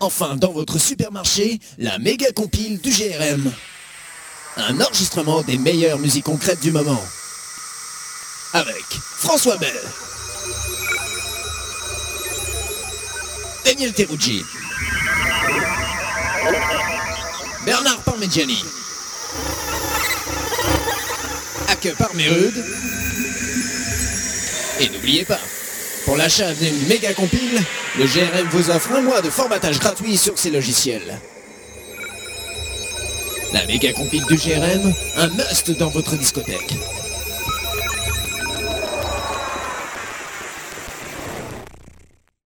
Enfin, dans votre supermarché, la méga compile du GRM. Un enregistrement des meilleures musiques concrètes du moment. Avec François Bell, Daniel Teruggi, Bernard Parmigiani, Hacke Parmerud. Et n'oubliez pas, pour l'achat d'une méga compile, le GRM vous offre un mois de formatage gratuit sur ses logiciels. La méga compile du GRM, un must dans votre discothèque.